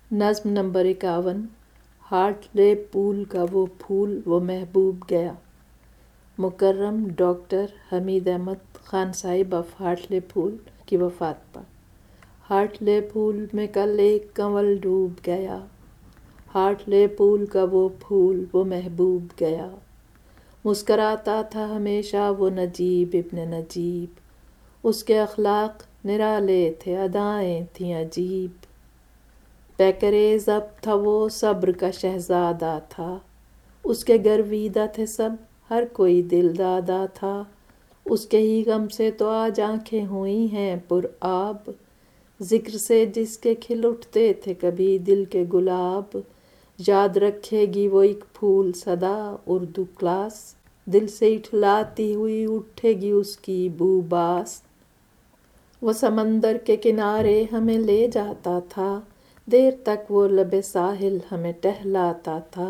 نظم number 51۔ Heart لے پھول کا وہ پھول وہ محبوب گیا۔ مکرم ڈاکٹر حمید احمد خان صاحب آف ہارٹ لے پھول کی وفات پر۔ ہارٹ لے پھول میں کل ایک کنول ڈوب گیا، ہارٹ لے پھول کا وہ پھول وہ محبوب گیا۔ مسکراتا تھا ہمیشہ وہ نجیب ابن نجیب، اس کے اخلاق نرالے تھے ادائیں تھیں عجیب۔ پیکرِ ضبط تھا وہ صبر کا شہزادہ تھا، اس کے گرویدہ تھے سب ہر کوئی دل دادا تھا۔ اس کے ہی غم سے تو آج آنکھیں ہوئی ہیں پر آب، ذکر سے جس کے کھل اٹھتے تھے کبھی دل کے گلاب۔ یاد رکھے گی وہ ایک پھول صدا اردو کلاس، دل سے اٹھلاتی ہوئی اٹھے گی اس کی بو باس۔ وہ سمندر کے کنارے ہمیں لے جاتا تھا، دیر تک وہ لبِ ساحل ہمیں ٹہلاتا تھا۔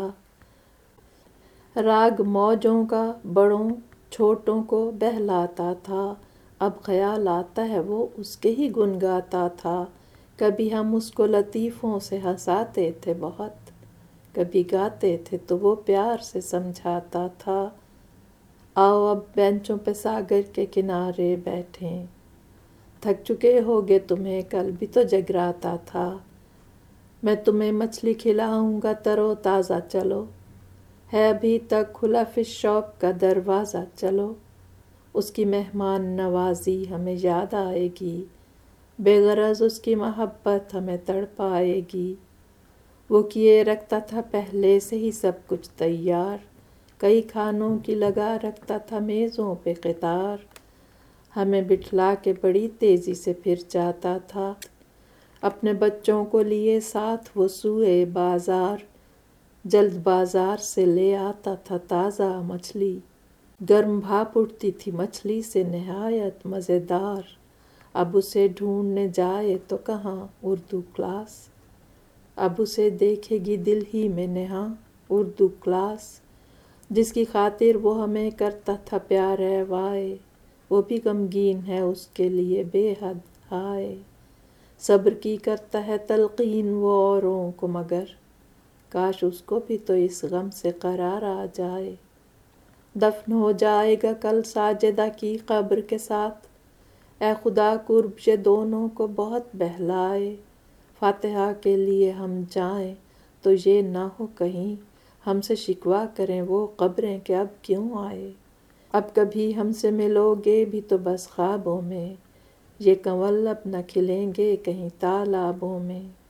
راگ موجوں کا بڑوں چھوٹوں کو بہلاتا تھا، اب خیال آتا ہے وہ اس کے ہی گنگاتا تھا۔ کبھی ہم اس کو لطیفوں سے ہنساتے تھے بہت، کبھی گاتے تھے تو وہ پیار سے سمجھاتا تھا۔ آؤ اب بینچوں پہ ساگر کے کنارے بیٹھیں، تھک چکے ہوگے تمہیں کل بھی تو جگراتا تھا۔ میں تمہیں مچھلی کھلاؤں گا تر و تازہ چلو، ہے ابھی تک کھلا فش شاپ کا دروازہ چلو۔ اس کی مہمان نوازی ہمیں یاد آئے گی، بے غرض اس کی محبت ہمیں تڑپائے گی۔ وہ کیے رکھتا تھا پہلے سے ہی سب کچھ تیار، کئی کھانوں کی لگا رکھتا تھا میزوں پہ قطار۔ ہمیں بٹھلا کے بڑی تیزی سے پھر جاتا تھا، اپنے بچوں کو لیے ساتھ وہ سوئے بازار۔ جلد بازار سے لے آتا تھا تازہ مچھلی، گرم بھاپ اٹھتی تھی مچھلی سے نہایت مزیدار۔ اب اسے ڈھونڈنے جائے تو کہاں اردو کلاس، اب اسے دیکھے گی دل ہی میں نہاں اردو کلاس۔ جس کی خاطر وہ ہمیں کرتا تھا پیار اے وائے، وہ بھی غمگین ہے اس کے لیے بے حد ہائے۔ صبر کی کرتا ہے تلقین وہ اوروں کو مگر، کاش اس کو بھی تو اس غم سے قرار آ جائے۔ دفن ہو جائے گا کل ساجدہ کی قبر کے ساتھ، اے خدا قرب یہ دونوں کو بہت بہلائے۔ فاتحہ کے لیے ہم جائیں تو یہ نہ ہو کہیں ہم سے شکوہ کریں وہ قبریں کہ اب کیوں آئے۔ اب کبھی ہم سے ملو گے بھی تو بس خوابوں میں، یہ کنول اب نہ کھلیں گے کہیں تالابوں میں۔